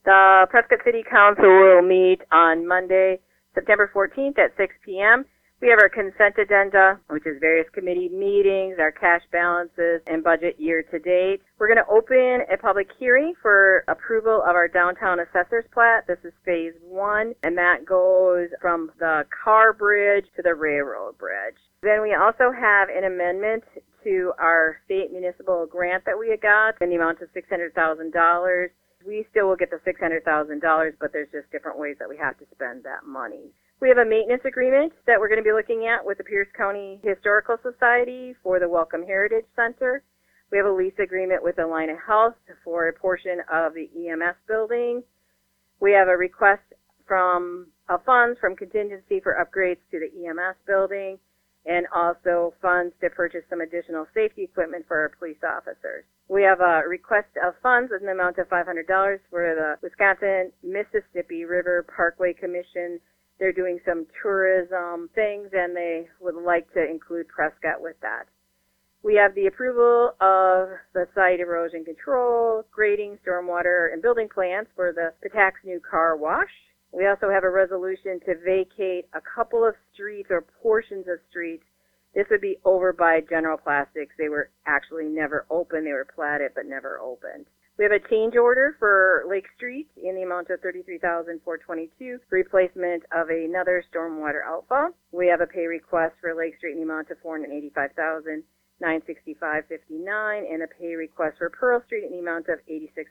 The Prescott City Council will meet on Monday, September 14th at 6 p.m. We have our consent agenda, which is various committee meetings, our cash balances, and budget year to date. We're going to open a public hearing for approval of our downtown assessors plat. This is phase 1, and that goes from the car bridge to the railroad bridge. Then we also have an amendment to our state municipal grant that we got in the amount of $600,000. We still will get the $600,000, but there's just different ways that we have to spend that money. We have a maintenance agreement that we're going to be looking at with the Pierce County Historical Society for the Welcome Heritage Center. We have a lease agreement with Allina Health for a portion of the EMS building. We have a request from funds from contingency for upgrades to the EMS building, and also funds to purchase some additional safety equipment for our police officers. We have a request of funds in the amount of $500 for the Wisconsin-Mississippi River Parkway Commission. They're doing some tourism things, and they would like to include Prescott with that. We have the approval of the site erosion control, grading, stormwater, and building plans for the Patax new car wash. We also have a resolution to vacate a couple of streets or portions of streets. This would be over by General Plastics. They were actually never open. They were platted but never opened. We have a change order for Lake Street in the amount of $33,422 for replacement of another stormwater outfall. We have a pay request for Lake Street in the amount of $485,965.59 and a pay request for Pearl Street in the amount of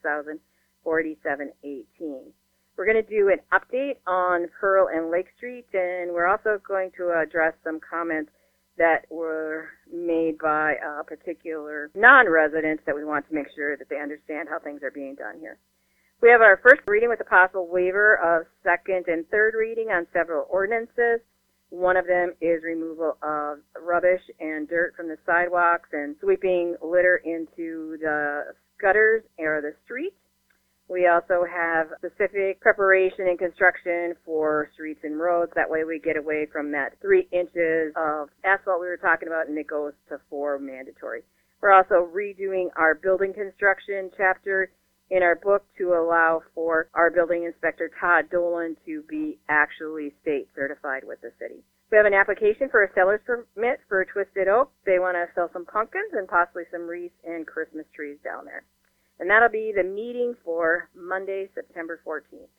$86,047.18. We're going to do an update on Pearl and Lake Street, and we're also going to address some comments that were made by particular non-residents that we want to make sure that they understand how things are being done here. We have our first reading with a possible waiver of second and third reading on several ordinances. One of them is removal of rubbish and dirt from the sidewalks and sweeping litter into the gutters or the streets. We also have specific preparation and construction for streets and roads. That way we get away from that 3 inches of asphalt we were talking about, and it goes to 4 mandatory. We're also redoing our building construction chapter in our book to allow for our building inspector, Todd Dolan, to be actually state certified with the city. We have an application for a seller's permit for Twisted Oak. They want to sell some pumpkins and possibly some wreaths and Christmas trees down there. And that'll be the meeting for Monday, September 14th.